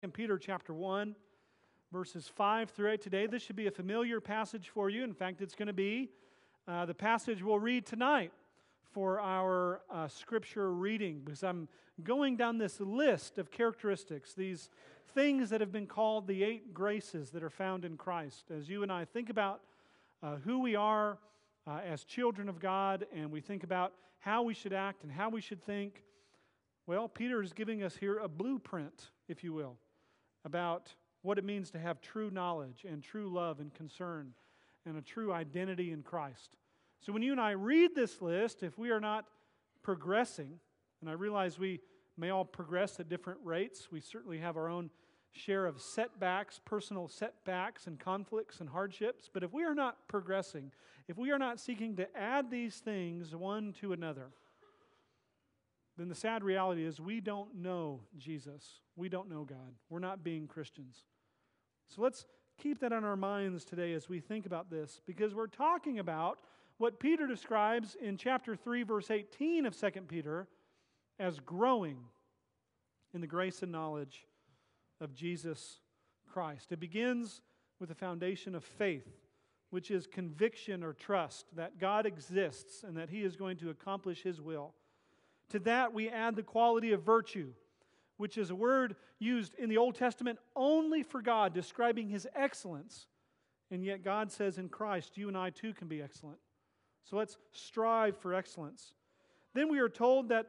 In Peter chapter 1, verses 5 through 8 today. This should be a familiar passage for you. In fact, it's going to be the passage we'll read tonight for our scripture reading, because I'm going down this list of characteristics, these things that have been called the 8 graces that are found in Christ. As you and I think about who we are as children of God, and we think about how we should act and how we should think, well, Peter is giving us here a blueprint, if you will, about what it means to have true knowledge and true love and concern and a true identity in Christ. So when you and I read this list, if we are not progressing, and I realize we may all progress at different rates, we certainly have our own share of setbacks, personal setbacks and conflicts and hardships, but if we are not progressing, if we are not seeking to add these things one to another, then the sad reality is we don't know Jesus. We don't know God. We're not being Christians. So let's keep that on our minds today as we think about this, because we're talking about what Peter describes in chapter 3, verse 18 of 2 Peter as growing in the grace and knowledge of Jesus Christ. It begins with the foundation of faith, which is conviction or trust that God exists and that He is going to accomplish His will. To that we add the quality of virtue, which is a word used in the Old Testament only for God, describing His excellence. And yet God says in Christ, you and I too can be excellent. So let's strive for excellence. Then we are told that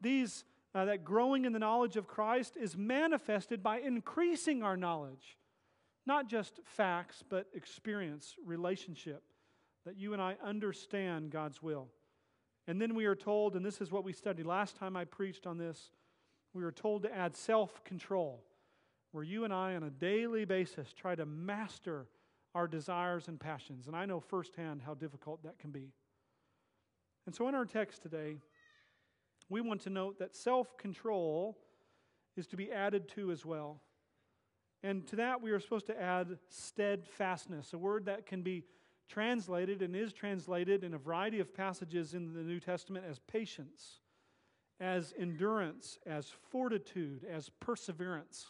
that growing in the knowledge of Christ is manifested by increasing our knowledge. Not just facts, but experience, relationship, that you and I understand God's will. And then we are told, and this is what we studied last time I preached on this, we are told to add self-control, where you and I on a daily basis try to master our desires and passions. And I know firsthand how difficult that can be. And so in our text today, we want to note that self-control is to be added to as well. And to that we are supposed to add steadfastness, a word that can be translated and is translated in a variety of passages in the New Testament as patience, as endurance, as fortitude, as perseverance.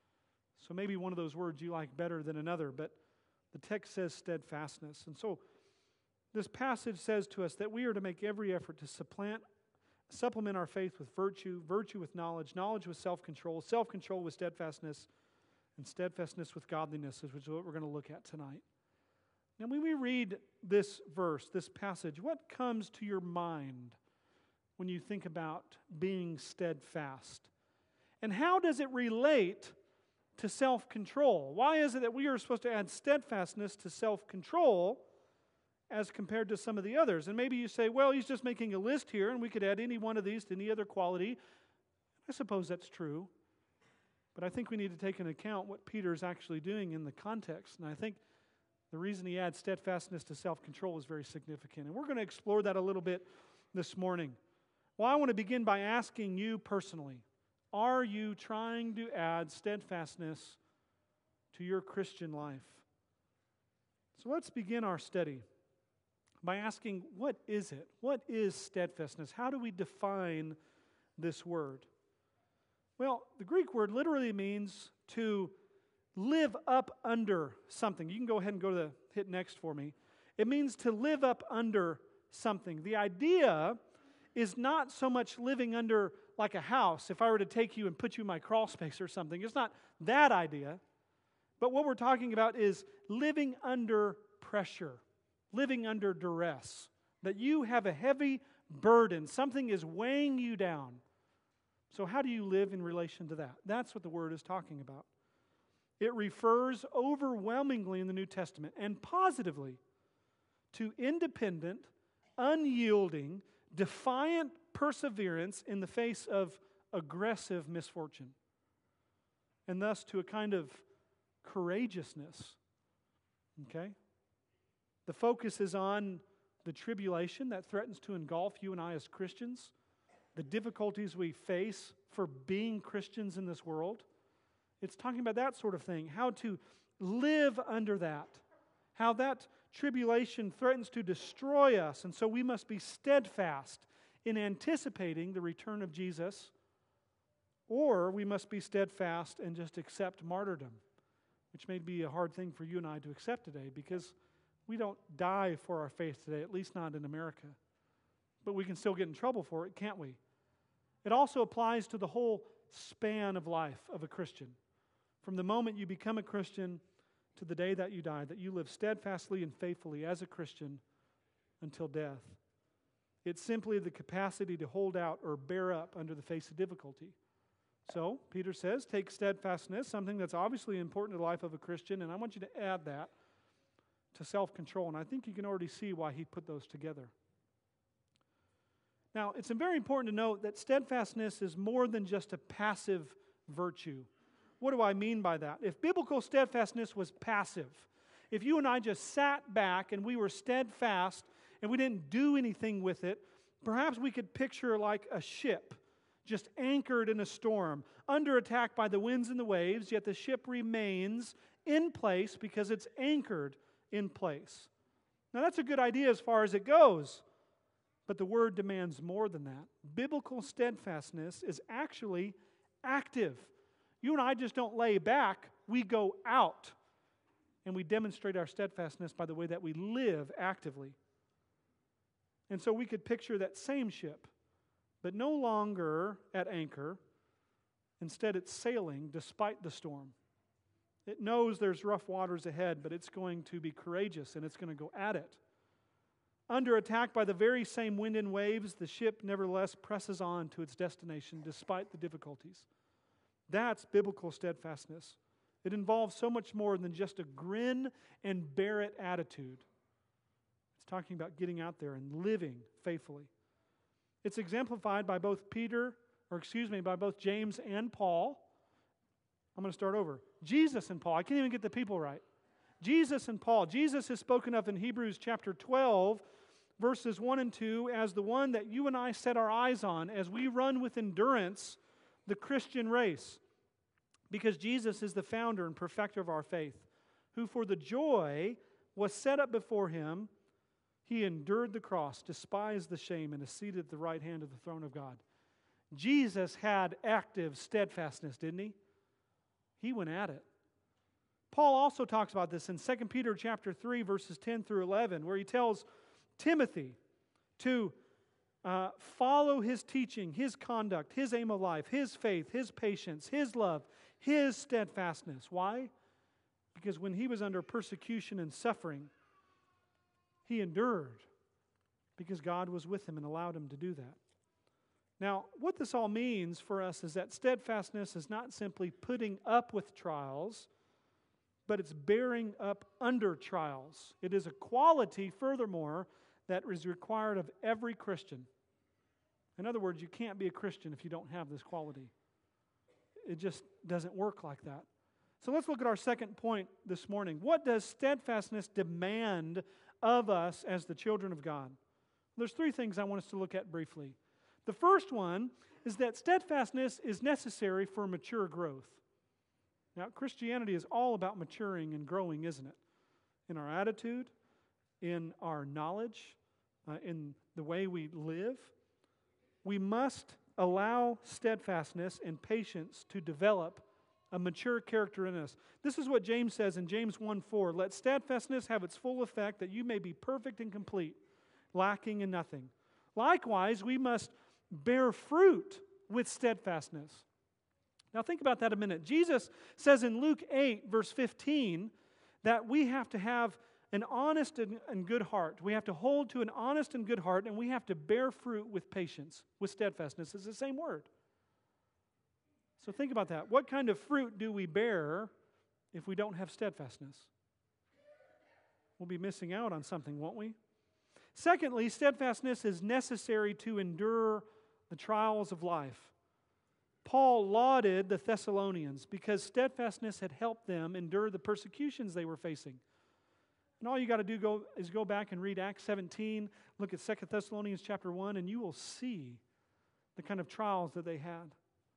So maybe one of those words you like better than another, but the text says steadfastness. And so this passage says to us that we are to make every effort to supplement our faith with virtue, virtue with knowledge, knowledge with self-control, self-control with steadfastness, and steadfastness with godliness, which is what we're going to look at tonight. Now, when we read this verse, this passage, what comes to your mind when you think about being steadfast? And how does it relate to self-control? Why is it that we are supposed to add steadfastness to self-control as compared to some of the others? And maybe you say, well, he's just making a list here, and we could add any one of these to any other quality. I suppose that's true. But I think we need to take into account what Peter's actually doing in the context. And I think the reason he adds steadfastness to self-control is very significant. And we're going to explore that a little bit this morning. Well, I want to begin by asking you personally, are you trying to add steadfastness to your Christian life? So let's begin our study by asking, what is it? What is steadfastness? How do we define this word? Well, the Greek word literally means to live up under something. You can go ahead and hit next for me. It means to live up under something. The idea is not so much living under like a house. If I were to take you and put you in my crawl space or something, it's not that idea. But what we're talking about is living under pressure, living under duress, that you have a heavy burden. Something is weighing you down. So how do you live in relation to that? That's what the word is talking about. It refers overwhelmingly in the New Testament and positively to independent, unyielding, defiant perseverance in the face of aggressive misfortune, and thus to a kind of courageousness. Okay? The focus is on the tribulation that threatens to engulf you and I as Christians, the difficulties we face for being Christians in this world. It's talking about that sort of thing, how to live under that, how that tribulation threatens to destroy us, and so we must be steadfast in anticipating the return of Jesus, or we must be steadfast and just accept martyrdom, which may be a hard thing for you and I to accept today because we don't die for our faith today, at least not in America. But we can still get in trouble for it, can't we? It also applies to the whole span of life of a Christian. From the moment you become a Christian to the day that you die, that you live steadfastly and faithfully as a Christian until death. It's simply the capacity to hold out or bear up under the face of difficulty. So, Peter says, take steadfastness, something that's obviously important to the life of a Christian, and I want you to add that to self-control. And I think you can already see why he put those together. Now, it's very important to note that steadfastness is more than just a passive virtue. What do I mean by that? If biblical steadfastness was passive, if you and I just sat back and we were steadfast and we didn't do anything with it, perhaps we could picture like a ship just anchored in a storm, under attack by the winds and the waves, yet the ship remains in place because it's anchored in place. Now that's a good idea as far as it goes, but the Word demands more than that. Biblical steadfastness is actually active. You and I just don't lay back, we go out, and we demonstrate our steadfastness by the way that we live actively. And so we could picture that same ship, but no longer at anchor. Instead, it's sailing despite the storm. It knows there's rough waters ahead, but it's going to be courageous and it's going to go at it. Under attack by the very same wind and waves, the ship nevertheless presses on to its destination despite the difficulties. That's biblical steadfastness. It involves so much more than just a grin and bear it attitude. It's talking about getting out there and living faithfully. It's exemplified by both by both James and Paul. I'm going to start over. Jesus and Paul. I can't even get the people right. Jesus and Paul. Jesus is spoken of in Hebrews chapter 12, verses 1 and 2, as the one that you and I set our eyes on as we run with endurance the Christian race. Because Jesus is the founder and perfecter of our faith, who for the joy was set up before him, he endured the cross, despised the shame, and is seated at the right hand of the throne of God. Jesus had active steadfastness, didn't he? He went at it. Paul also talks about this in 2 Peter chapter 3, verses 10 through 11, where he tells Timothy to follow his teaching, his conduct, his aim of life, his faith, his patience, his love, his steadfastness. Why? Because when he was under persecution and suffering, he endured because God was with him and allowed him to do that. Now, what this all means for us is that steadfastness is not simply putting up with trials, but it's bearing up under trials. It is a quality, furthermore, that is required of every Christian. In other words, you can't be a Christian if you don't have this quality. It just doesn't work like that. So let's look at our second point this morning. What does steadfastness demand of us as the children of God? There's three things I want us to look at briefly. The first one is that steadfastness is necessary for mature growth. Now, Christianity is all about maturing and growing, isn't it? In our attitude, in our knowledge, in the way we live. We must allow steadfastness and patience to develop a mature character in us. This is what James says in James 1:4. Let steadfastness have its full effect, that you may be perfect and complete, lacking in nothing. Likewise, we must bear fruit with steadfastness. Now think about that a minute. Jesus says in Luke 8, verse 15, that we have to have an honest and good heart. We have to hold to an honest and good heart, and we have to bear fruit with patience, with steadfastness. It's the same word. So think about that. What kind of fruit do we bear if we don't have steadfastness? We'll be missing out on something, won't we? Secondly, steadfastness is necessary to endure the trials of life. Paul lauded the Thessalonians because steadfastness had helped them endure the persecutions they were facing. And all you got to do is go back and read Acts 17, look at 2 Thessalonians chapter 1, and you will see the kind of trials that they had.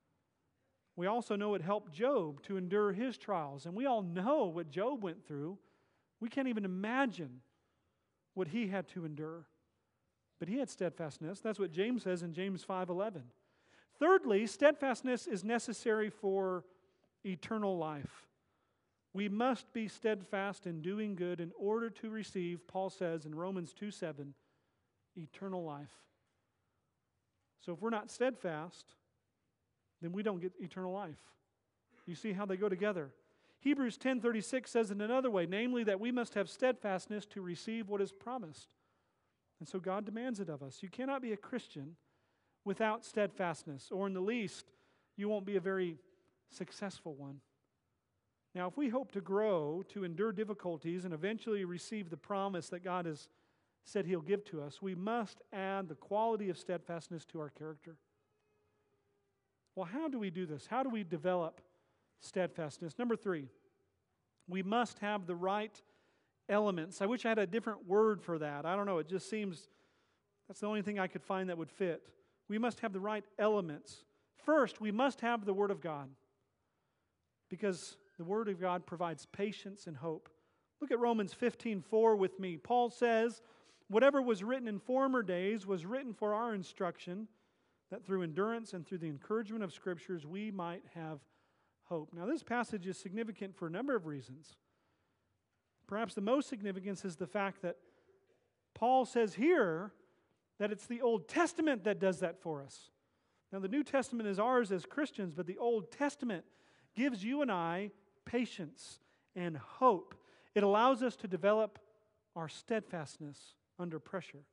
We also know it helped Job to endure his trials, and we all know what Job went through. We can't even imagine what he had to endure. But he had steadfastness. That's what James says in James 5:11. Thirdly, steadfastness is necessary for eternal life. We must be steadfast in doing good in order to receive, Paul says in Romans 2:7, eternal life. So if we're not steadfast, then we don't get eternal life. You see how they go together. Hebrews 10:36 says in another way, namely that we must have steadfastness to receive what is promised. And so God demands it of us. You cannot be a Christian without steadfastness, or in the least, you won't be a very successful one. Now, if we hope to grow, to endure difficulties, and eventually receive the promise that God has said He'll give to us, we must add the quality of steadfastness to our character. Well, how do we do this? How do we develop steadfastness? Number 3, we must have the right elements. I wish I had a different word for that. I don't know, it just seems that's the only thing I could find that would fit. We must have the right elements. First, we must have the Word of God, because the Word of God provides patience and hope. Look at Romans 15:4 with me. Paul says, whatever was written in former days was written for our instruction, that through endurance and through the encouragement of Scriptures we might have hope. Now, this passage is significant for a number of reasons. Perhaps the most significance is the fact that Paul says here that it's the Old Testament that does that for us. Now, the New Testament is ours as Christians, but the Old Testament gives you and I patience and hope. It allows us to develop our steadfastness under pressure.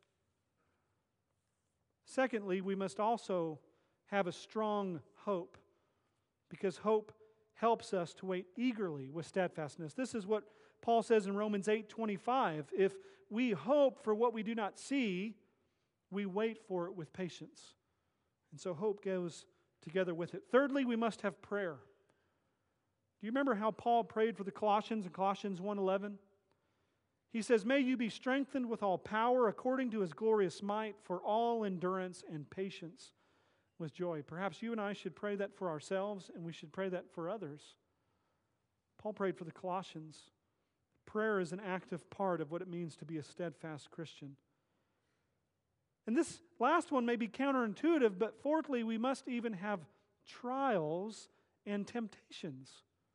Secondly, we must also have a strong hope, because hope helps us to wait eagerly with steadfastness. This is what Paul says in Romans 8:25. If we hope for what we do not see, we wait for it with patience. And so hope goes together with it. Thirdly, we must have prayer. Do you remember how Paul prayed for the Colossians in Colossians 1:11? He says, may you be strengthened with all power according to His glorious might for all endurance and patience with joy. Perhaps you and I should pray that for ourselves, and we should pray that for others. Paul prayed for the Colossians. Prayer is an active part of what it means to be a steadfast Christian. And this last one may be counterintuitive, but fourthly, we must even have trials and temptations.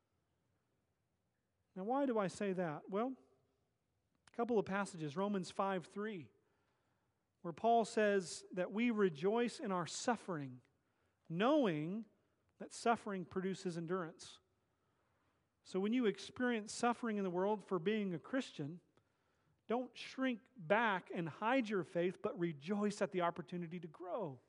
Now, why do I say that? Well, a couple of passages, Romans 5:3, where Paul says that we rejoice in our suffering, knowing that suffering produces endurance. So when you experience suffering in the world for being a Christian, don't shrink back and hide your faith, but rejoice at the opportunity to grow.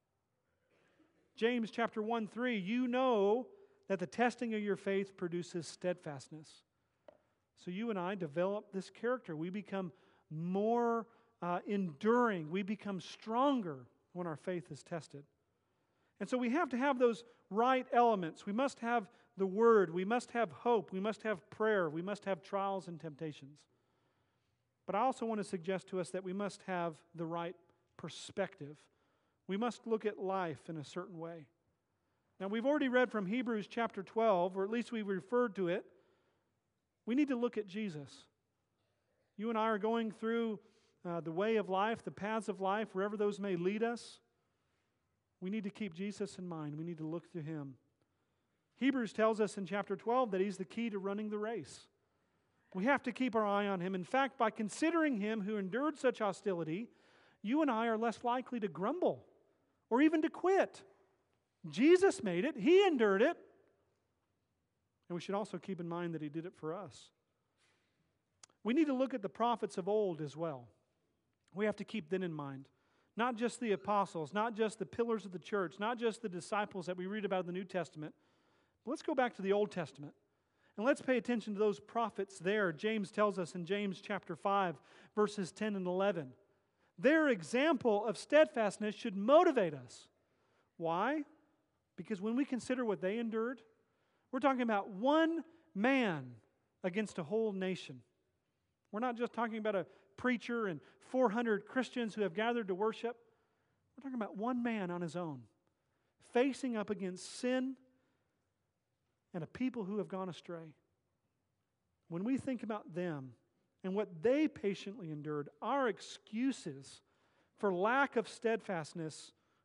James chapter 1:3, you know that the testing of your faith produces steadfastness. So you and I develop this character. We become more enduring. We become stronger when our faith is tested. And so we have to have those right elements. We must have the Word. We must have hope. We must have prayer. We must have trials and temptations. But I also want to suggest to us that we must have the right perspective. We must look at life in a certain way. Now, we've already read from Hebrews chapter 12, or at least we've referred to it. We need to look at Jesus. You and I are going through the way of life, the paths of life, wherever those may lead us. We need to keep Jesus in mind. We need to look to Him. Hebrews tells us in chapter 12 that He's the key to running the race. We have to keep our eye on Him. In fact, by considering Him who endured such hostility, you and I are less likely to grumble or even to quit. Jesus made it. He endured it. And we should also keep in mind that He did it for us. We need to look at the prophets of old as well. We have to keep them in mind. Not just the apostles, not just the pillars of the church, not just the disciples that we read about in the New Testament. But let's go back to the Old Testament. And let's pay attention to those prophets there. James tells us in James chapter 5, verses 10 and 11. Their example of steadfastness should motivate us. Why? Because when we consider what they endured, we're talking about one man against a whole nation. We're not just talking about a preacher and 400 Christians who have gathered to worship. We're talking about one man on his own, facing up against sin and a people who have gone astray. When we think about them and what they patiently endured, our excuses for lack of steadfastness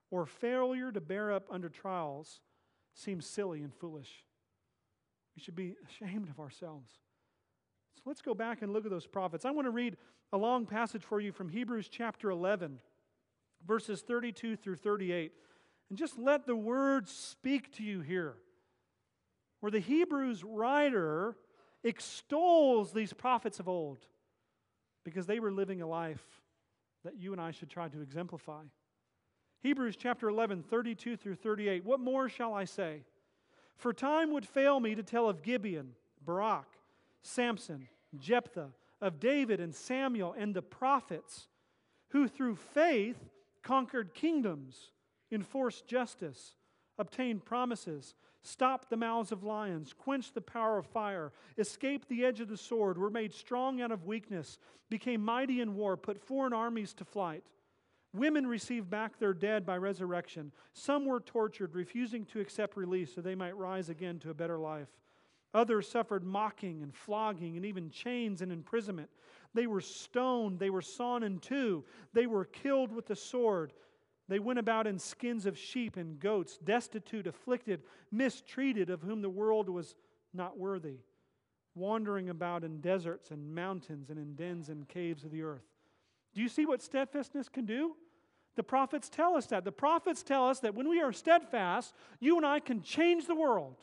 or failure to bear up under trials seems silly and foolish. We should be ashamed of ourselves. So let's go back and look at those prophets. I want to read a long passage for you from Hebrews chapter 11, verses 32 through 38. And just let the words speak to you here, where the Hebrews writer extols these prophets of old because they were living a life that you and I should try to exemplify. Hebrews chapter 11, 32 through 38. What more shall I say? For time would fail me to tell of Gibeon, Barak, Samson, Jephthah, of David and Samuel and the prophets, who through faith conquered kingdoms, enforced justice, obtained promises, stopped the mouths of lions, quenched the power of fire, escaped the edge of the sword, were made strong out of weakness, became mighty in war, put foreign armies to flight. Women received back their dead by resurrection. Some were tortured, refusing to accept release so they might rise again to a better life. Others suffered mocking and flogging and even chains and imprisonment. They were stoned. They were sawn in two. They were killed with the sword. They went about in skins of sheep and goats, destitute, afflicted, mistreated, of whom the world was not worthy, wandering about in deserts and mountains and in dens and caves of the earth. Do you see what steadfastness can do? The prophets tell us that. The prophets tell us that when we are steadfast, you and I can change the world.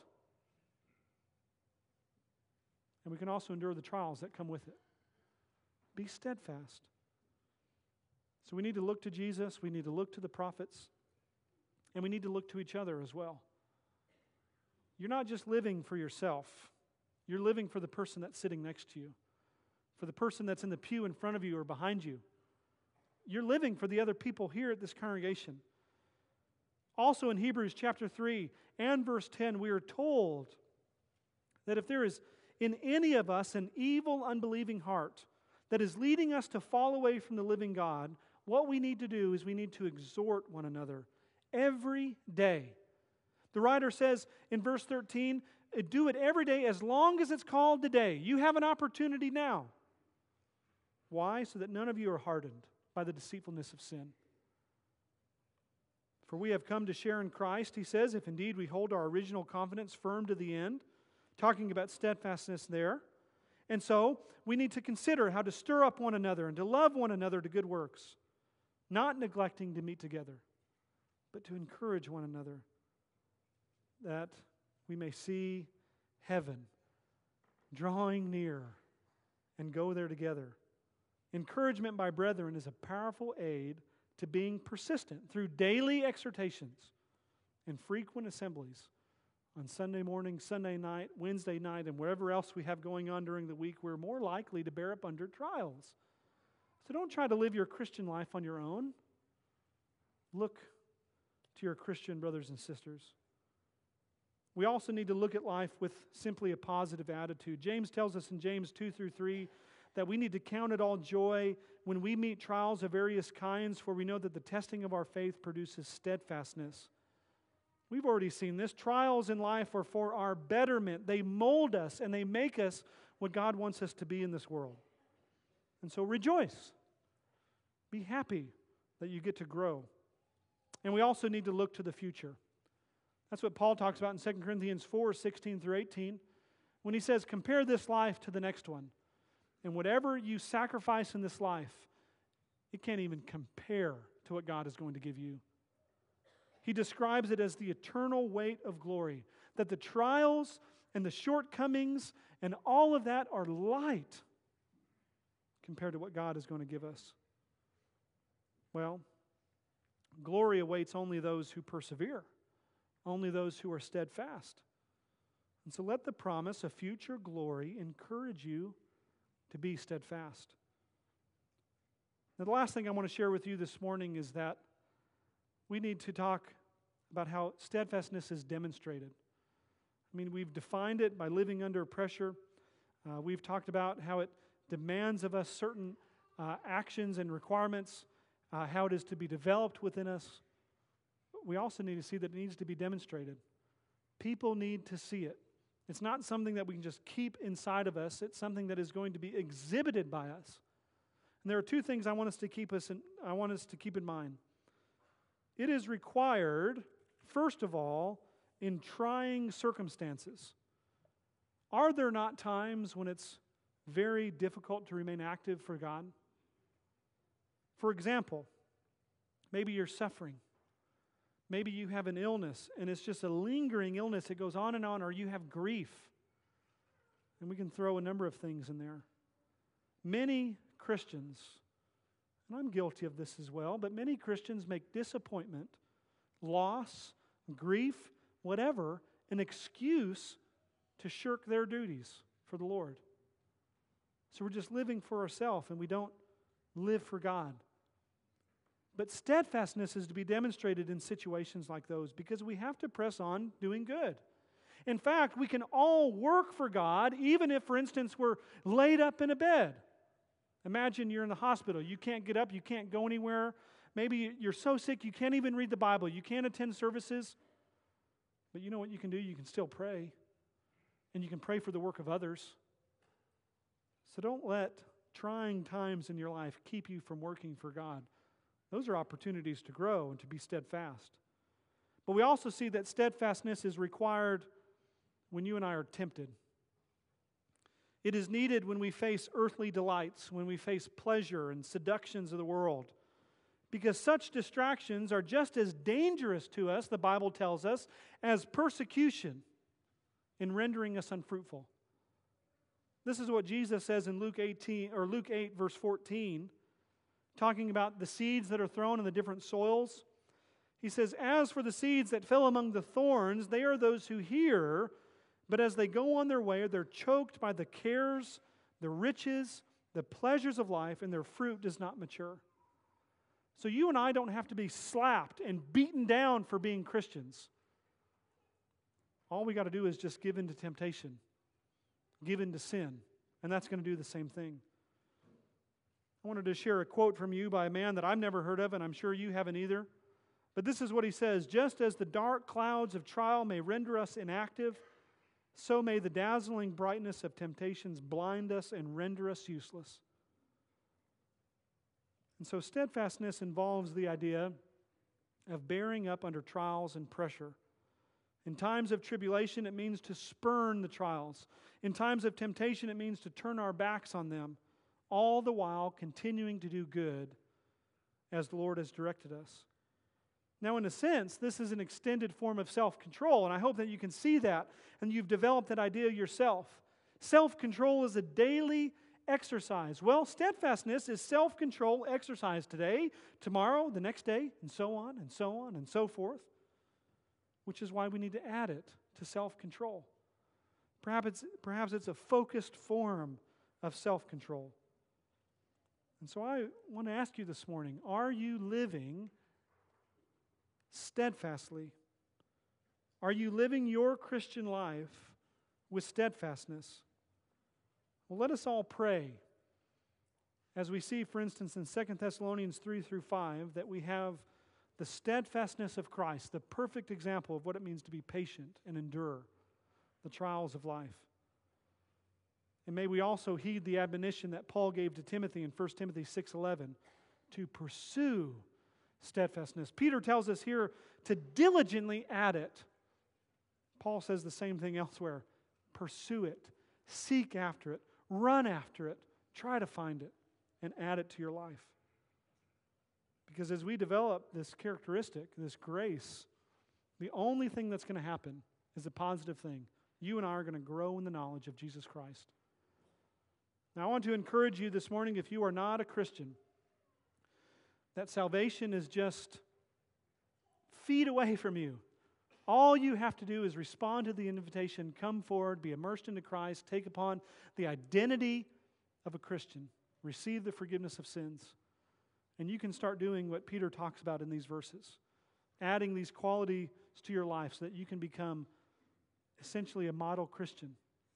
And we can also endure the trials that come with it. Be steadfast. So we need to look to Jesus, we need to look to the prophets, and we need to look to each other as well. You're not just living for yourself. You're living for the person that's sitting next to you, for the person that's in the pew in front of you or behind you. You're living for the other people here at this congregation. Also in Hebrews chapter 3 and verse 10, we are told that if there is in any of us an evil, unbelieving heart that is leading us to fall away from the living God, what we need to do is we need to exhort one another every day. The writer says in verse 13, do it every day as long as it's called today. You have an opportunity now. Why? So that none of you are hardened by the deceitfulness of sin. For we have come to share in Christ, he says, if indeed we hold our original confidence firm to the end, talking about steadfastness there. And so we need to consider how to stir up one another and to love one another to good works, not neglecting to meet together, but to encourage one another, that we may see heaven drawing near and go there together. Encouragement by brethren is a powerful aid to being persistent through daily exhortations and frequent assemblies on Sunday morning, Sunday night, Wednesday night, and wherever else we have going on during the week. We're more likely to bear up under trials. So don't try to live your Christian life on your own. Look to your Christian brothers and sisters. We also need to look at life with simply a positive attitude. James tells us in James 2 through 3 that we need to count it all joy when we meet trials of various kinds, for we know that the testing of our faith produces steadfastness. We've already seen this. Trials in life are for our betterment. They mold us and they make us what God wants us to be in this world. And so rejoice. Be happy that you get to grow. And we also need to look to the future. That's what Paul talks about in 2 Corinthians 4, 16 through 18, when he says, compare this life to the next one. And whatever you sacrifice in this life, it can't even compare to what God is going to give you. He describes it as the eternal weight of glory, that the trials and the shortcomings and all of that are light compared to what God is going to give us. Well, glory awaits only those who persevere, only those who are steadfast. And so let the promise of future glory encourage you to be steadfast. Now, the last thing I want to share with you this morning is that we need to talk about how steadfastness is demonstrated. I mean, we've defined it by living under pressure. We've talked about how it demands of us certain actions and requirements, how it is to be developed within us. We also need to see that it needs to be demonstrated. People need to see it. It's not something that we can just keep inside of us. It's something that is going to be exhibited by us. And there are two things I want us to keep in mind. It is required, first of all, in trying circumstances. Are there not times when it's very difficult to remain active for God? For example, maybe you're suffering. Maybe you have an illness, and it's just a lingering illness. It goes on, or you have grief. And we can throw a number of things in there. Many Christians, and I'm guilty of this as well, but many Christians make disappointment, loss, grief, whatever, an excuse to shirk their duties for the Lord. So we're just living for ourselves, and we don't live for God. But steadfastness is to be demonstrated in situations like those because we have to press on doing good. In fact, we can all work for God even if, for instance, we're laid up in a bed. Imagine you're in the hospital. You can't get up. You can't go anywhere. Maybe you're so sick you can't even read the Bible. You can't attend services. But you know what you can do? You can still pray. And you can pray for the work of others. So don't let trying times in your life keep you from working for God. Those are opportunities to grow and to be steadfast. But we also see that steadfastness is required when you and I are tempted. It is needed when we face earthly delights, when we face pleasure and seductions of the world. Because such distractions are just as dangerous to us, the Bible tells us, as persecution in rendering us unfruitful. This is what Jesus says in Luke 8, verse 14, talking about the seeds that are thrown in the different soils. He says, "As for the seeds that fell among the thorns, they are those who hear, but as they go on their way, they're choked by the cares, the riches, the pleasures of life, and their fruit does not mature." So you and I don't have to be slapped and beaten down for being Christians. All we got to do is just give in to temptation, give in to sin, and that's going to do the same thing. I wanted to share a quote from you by a man that I've never heard of, and I'm sure you haven't either. But this is what he says: "Just as the dark clouds of trial may render us inactive, so may the dazzling brightness of temptations blind us and render us useless." And so steadfastness involves the idea of bearing up under trials and pressure. In times of tribulation, it means to spurn the trials. In times of temptation, it means to turn our backs on them, all the while continuing to do good as the Lord has directed us. Now, in a sense, this is an extended form of self-control, and I hope that you can see that and you've developed that idea yourself. Self-control is a daily exercise. Well, steadfastness is self-control exercise today, tomorrow, the next day, and so on and so on and so forth, which is why we need to add it to self-control. Perhaps it's a focused form of self-control. And so I want to ask you this morning, are you living steadfastly? Are you living your Christian life with steadfastness? Well, let us all pray as we see, for instance, in 2 Thessalonians 3 through 5, that we have the steadfastness of Christ, the perfect example of what it means to be patient and endure the trials of life. And may we also heed the admonition that Paul gave to Timothy in 1 Timothy 6:11 to pursue steadfastness. Peter tells us here to diligently add it. Paul says the same thing elsewhere. Pursue it. Seek after it. Run after it. Try to find it and add it to your life. Because as we develop this characteristic, this grace, the only thing that's going to happen is a positive thing. You and I are going to grow in the knowledge of Jesus Christ. Now, I want to encourage you this morning, if you are not a Christian, that salvation is just feet away from you. All you have to do is respond to the invitation, come forward, be immersed into Christ, take upon the identity of a Christian, receive the forgiveness of sins. And you can start doing what Peter talks about in these verses, adding these qualities to your life so that you can become essentially a model Christian.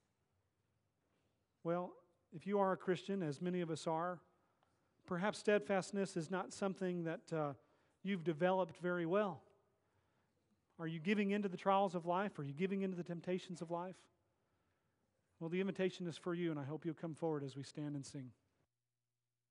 Well, if you are a Christian, as many of us are, perhaps steadfastness is not something that you've developed very well. Are you giving in to the trials of life? Are you giving in to the temptations of life? Well, the invitation is for you, and I hope you'll come forward as we stand and sing.